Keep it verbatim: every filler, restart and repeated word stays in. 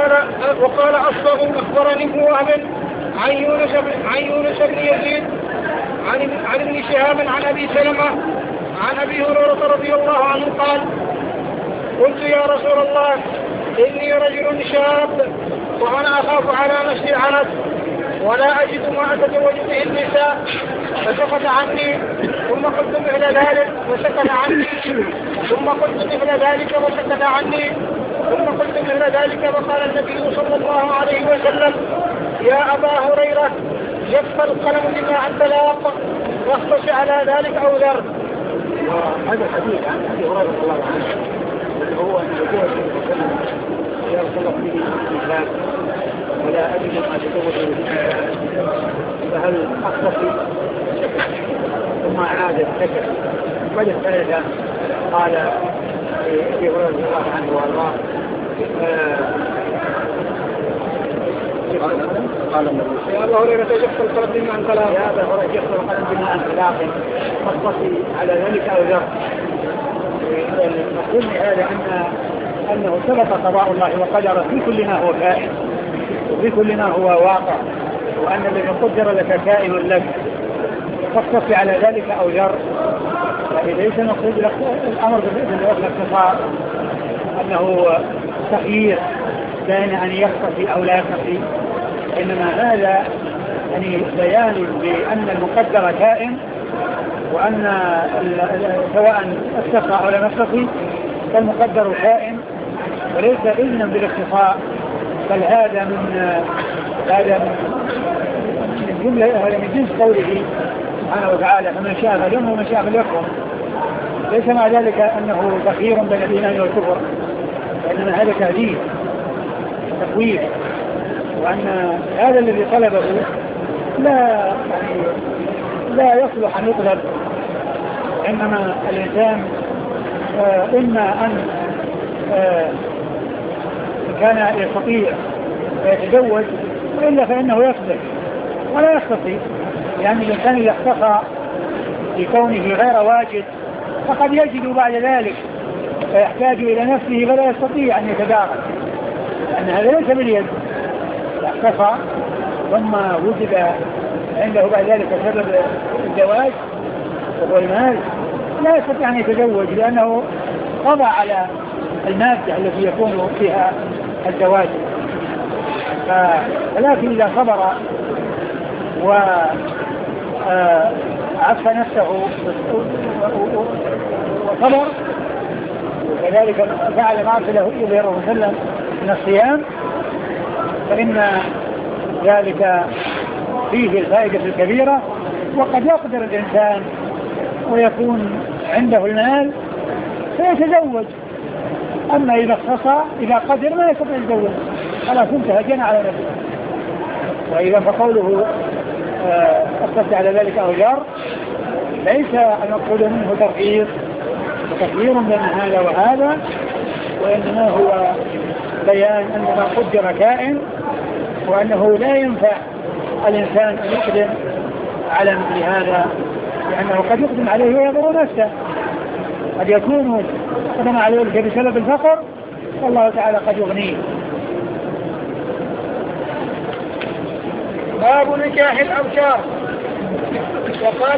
وقال وقال أصبغ أخبرني ابن وهب عن يونس عن يونس بن يزيد عن عن ابن شهاب عن أبي سلمة عن أبي هريرة رضي الله عنه قال قلت يا رسول الله إني رجل شاب وأنا أخاف على نفسي العنت ولا أجد ما أتزوج به النساء فسكت عني ثم قلت مثل ذلك وسكت عني ثم قلت مثل ذلك وسكت عني ثم قلت مثل ذلك وقال النبي صلى الله عليه وسلم يا أبا هريرة جف القلم بما الطلاق واختص على ذلك أو ذر. هذا الحديث عن أبي هريرة رضي الله عنه هو أن يقول يا رسول الله فيه النساء ولا أجد ما تزوج فهل أختصي ثم أعاد الذكر بعد الثلاثة قال أبي هريرة رضي الله عنه وأرضاه قال يا أبا هريرة جف القلم بما الطلاق يا أبا هريرة جف القلم بما الطلاق واختصي على ذلك أو ذر. نقول هذا أن أنه سبق قضاء الله وقدر في كل ما هو كائن وفي كل ما هو واقع وأن الذي قدر لك كائن لك فاقتص على ذلك أو جر. ليس مقصود الأمر بالاختصار أنه تخيير بين أن يختصي أو لا يختصي، إنما هذا يعني بيان بأن المقدر كائن وأن سواء اختصى أو لم يختصي فالمقدر كائن وليس إذنا بالاختصاء، بل هذا من هذا من جملة هذا من جنس قوله سبحانه وتعالى فمن شاء فليؤمن ومن شاء فليكفر. ليس مع ذلك أنه تخيير بين الإيمان والكفر، وإنما هذا تهديد تخويف، وأن هذا الذي طلبه لا يعني لا يصلح أن يطلب، إنما الإنسان آه إما أن آه كان يستطيع يتزوج وإلا فإنه يصبر ولا يستطيع، لأن الإنسان إذا اختصى بكونه غير واجد فقد يجد بعد ذلك فيحتاج إلى نفسه فلا يستطيع أن يتدارك، لأن هذا ليس باليد. اختصى ثم وجد عنده بعد ذلك سبب الزواج وهو المال لا يستطيع أن يتزوج لأنه قضى على المادة التي يكون فيها الزواج. ولكن إذا صبر وعف نفسه وصبر وكذلك فعل ما أرسله إليه الرسول صلى الله عليه وسلم من الصيام فإن ذلك فيه الفائدة الكبيرة. وقد يقدر الإنسان ويكون عنده المال فيتزوج، أما إذا اختصى إذا قدر ما يستطيع يتزوج خلاص انتهى جنى على نفسه. وإذا فقوله اختص على ذلك أو جار ليس المقصود منه ترغيب وتخيير بين هذا وهذا، وإنما هو بيان أن ما قدر كائن وأنه لا ينفع الإنسان أن يقدم على مثل هذا، لأنه قد يقدم عليه ويضر نفسه، قد يكون قدم عليه بسبب الفقر والله تعالى قد يغنيه. باب نكاح الأبكار. وقال